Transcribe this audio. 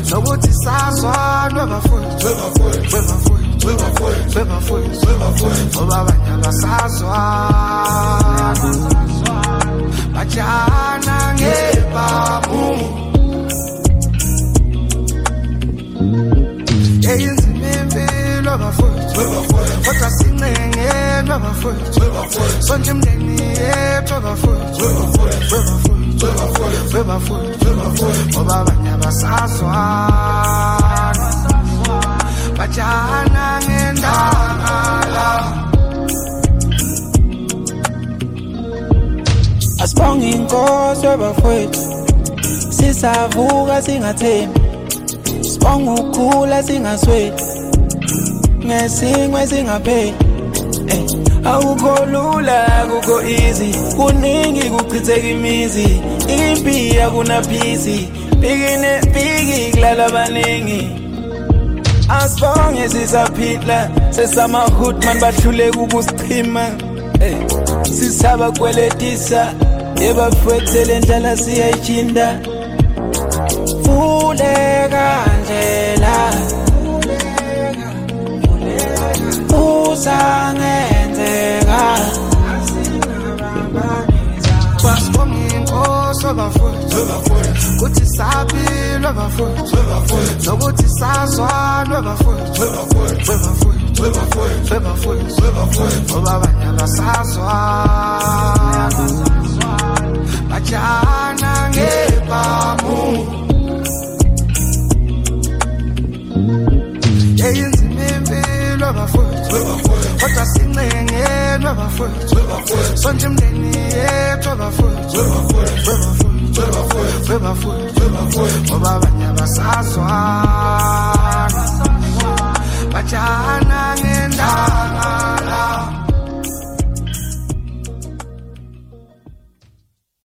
nokuthi sazwana bafowethu ngoba abanye abasazwana bajana ngebamu eyinzima impilo bafowethu kodwa sincengelwe bafowethu sonke imndeni yethu bafowethu ngoba abanye abasazwana bajana ngendala asibonge inkosi bafowethu sisavuka singathembi sibonga ukukhula singasweli ngesingwe singapheli awukho lula akukho easy kuningi kuchitheka imizi impi akunaphisi biki kulala abaningi asibonge sisaphila sesama-hood man bahluleka ukusichima sisaba kweletisa yebafowethu lendlala siyayitshinda vuleka ndlela usangenzeka basibonga inkosi bafowethu kuthi saphila bafowethu nokuthi sazwana bafowethu ngoba abanye abasazwana bajana ngebamu eyinzima impilo bafowethu kodwa sincengelwe bafowethu sonke imndeni yethu bafowethu ngoba abanye abasazwana